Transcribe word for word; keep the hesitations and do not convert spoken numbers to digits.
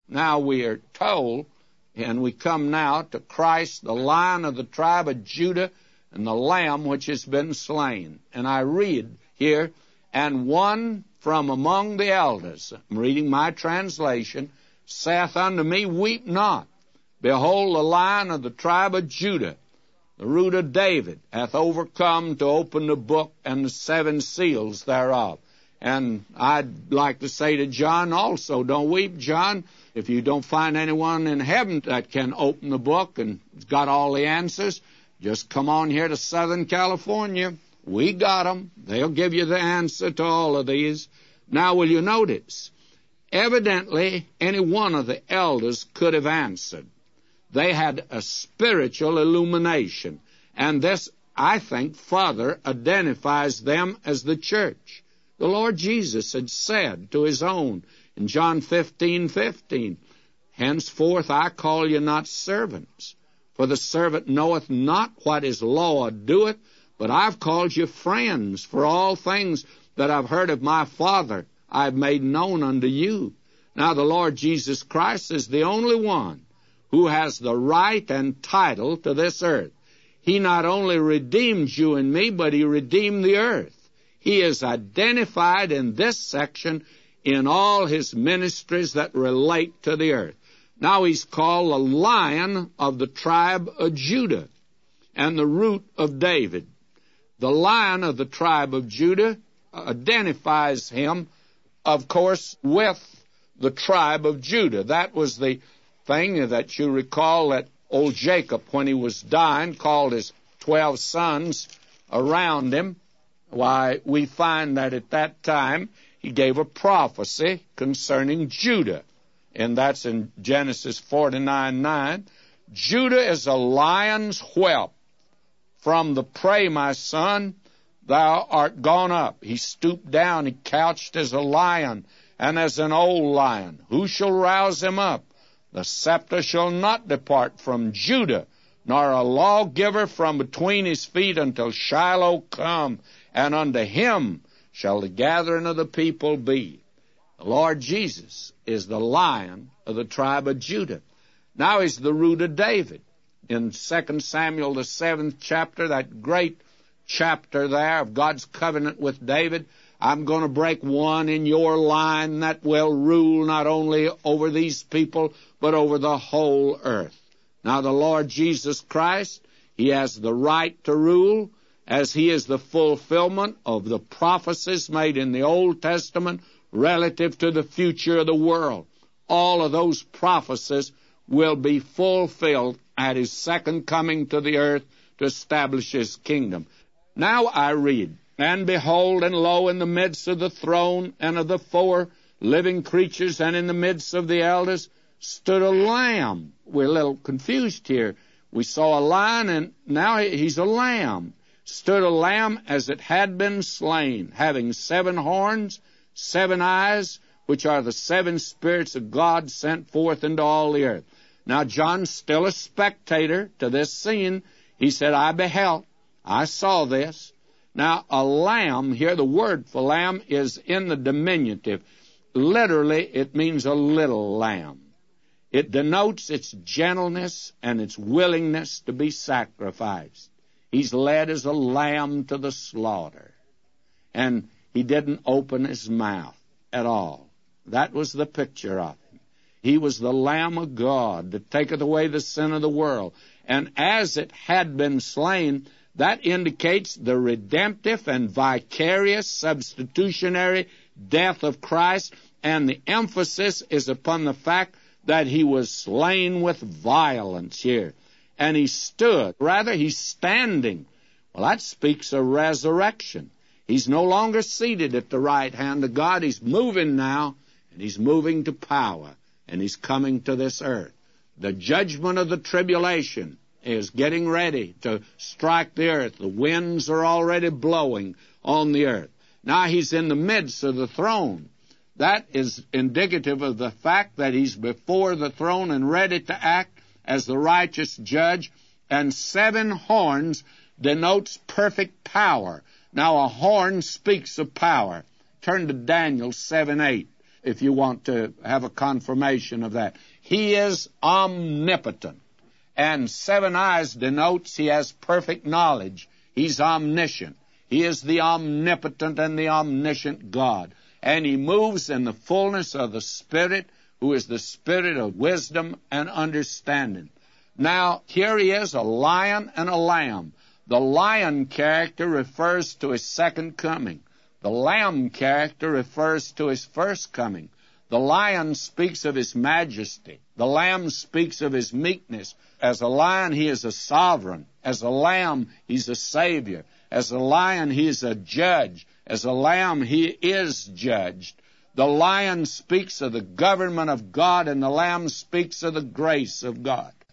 Now we are told, and we come now to Christ, the Lion of the tribe of Judah, and the Lamb which has been slain. And I read here, and one from among the elders, I'm reading my translation, saith unto me, Weep not. Behold, the Lion of the tribe of Judah, the root of David, hath overcome to open the book and the seven seals thereof. And I'd like to say to John also, don't weep, John. If you don't find anyone in heaven that can open the book and got all the answers, just come on here to Southern California. We got them. They'll give you the answer to all of these. Now, will you notice? Evidently, any one of the elders could have answered. They had a spiritual illumination. And this, I think, further identifies them as the church. The Lord Jesus had said to his own in John fifteen fifteen, Henceforth I call you not servants, for the servant knoweth not what his Lord doeth, but I've called you friends, for all things that I've heard of my Father I've made known unto you. Now the Lord Jesus Christ is the only one who has the right and title to this earth. He not only redeemed you and me, but he redeemed the earth. He is identified in this section in all his ministries that relate to the earth. Now he's called the Lion of the tribe of Judah and the root of David. The Lion of the tribe of Judah identifies him, of course, with the tribe of Judah. That was the thing that you recall that old Jacob, when he was dying, called his twelve sons around him. Why, we find that at that time he gave a prophecy concerning Judah, and that's in Genesis forty-nine nine. Judah is a lion's whelp. From the prey, my son, thou art gone up. He stooped down, he couched as a lion, and as an old lion. Who shall rouse him up? The scepter shall not depart from Judah, nor a lawgiver from between his feet until Shiloh come, and unto him shall the gathering of the people be. The Lord Jesus is the Lion of the tribe of Judah. Now he's the root of David. In Second Samuel, the seventh chapter, that great chapter there of God's covenant with David, I'm going to break one in your line that will rule not only over these people, but over the whole earth. Now the Lord Jesus Christ, he has the right to rule, as he is the fulfillment of the prophecies made in the Old Testament relative to the future of the world. All of those prophecies will be fulfilled at his second coming to the earth to establish his kingdom. Now I read, And behold, and lo, in the midst of the throne and of the four living creatures and in the midst of the elders stood a lamb. We're a little confused here. We saw a lion, and now he's a lamb. Stood a lamb as it had been slain, having seven horns, seven eyes, which are the seven spirits of God sent forth into all the earth. Now John's still a spectator to this scene. He said, I beheld, I saw this. Now a lamb, here the word for lamb is in the diminutive. Literally, it means a little lamb. It denotes its gentleness and its willingness to be sacrificed. He's led as a lamb to the slaughter. And he didn't open his mouth at all. That was the picture of him. He was the Lamb of God that taketh away the sin of the world. And as it had been slain, that indicates the redemptive and vicarious substitutionary death of Christ. And the emphasis is upon the fact that he was slain with violence here. And he stood. Rather, he's standing. Well, that speaks of resurrection. He's no longer seated at the right hand of God. He's moving now, and he's moving to power, and he's coming to this earth. The judgment of the tribulation is getting ready to strike the earth. The winds are already blowing on the earth. Now he's in the midst of the throne. That is indicative of the fact that he's before the throne and ready to act as the righteous judge, and seven horns denotes perfect power. Now a horn speaks of power. Turn to Daniel seven eight. if you want to have a confirmation of that. He is omnipotent. And seven eyes denotes he has perfect knowledge. He's omniscient. He is the omnipotent and the omniscient God. And he moves in the fullness of the Spirit, who is the Spirit of wisdom and understanding. Now, here he is, a lion and a lamb. The lion character refers to his second coming. The lamb character refers to his first coming. The lion speaks of his majesty. The lamb speaks of his meekness. As a lion, he is a sovereign. As a lamb, he's a savior. As a lion, he is a judge. As a lamb, he is judged. The lion speaks of the government of God, and the lamb speaks of the grace of God.